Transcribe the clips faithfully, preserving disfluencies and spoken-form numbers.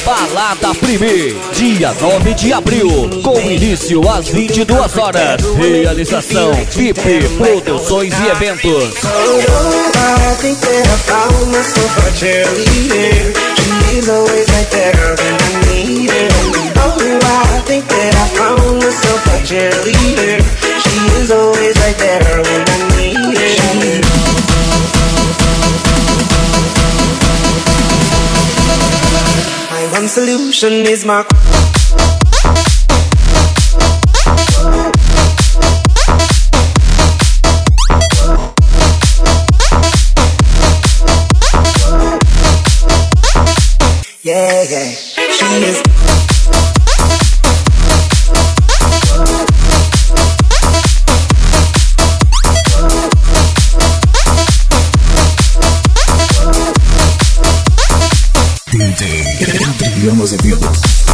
Balada Primeiro, dia nove de abril, com início às vinte e duas horas. Realização Pipe Produções e Eventos. One solution is my yeah, yeah, she is Adriano Azevedo.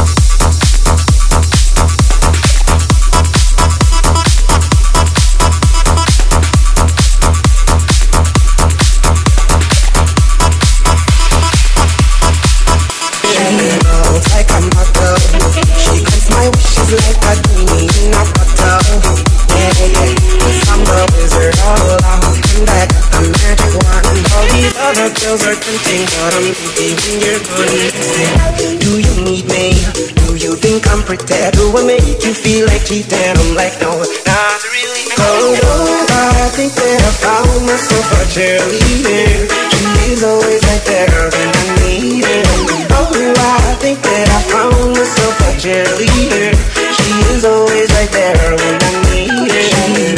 girls are tempting, but I'm thinking you're good. Do you need me? Do you think I'm pretend? Do I make you feel like cheating? I'm like, no, not really. Oh, oh, I think that I found myself a cheerleader. She is always right there when I need it. Oh, I think that I found myself a cheerleader. She is always right there when I need it.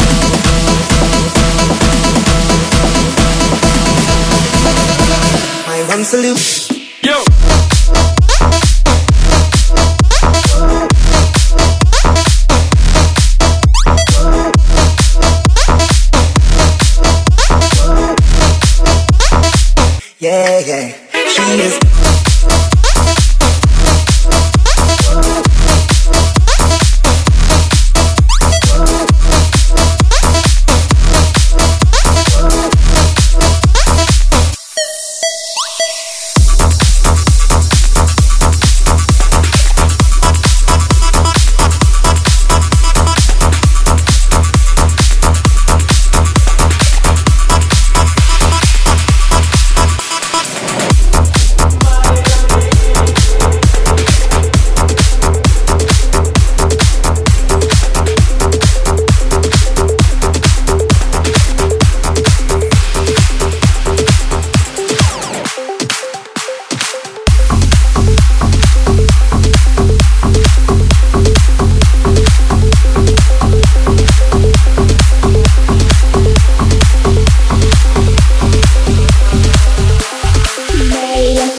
One salute.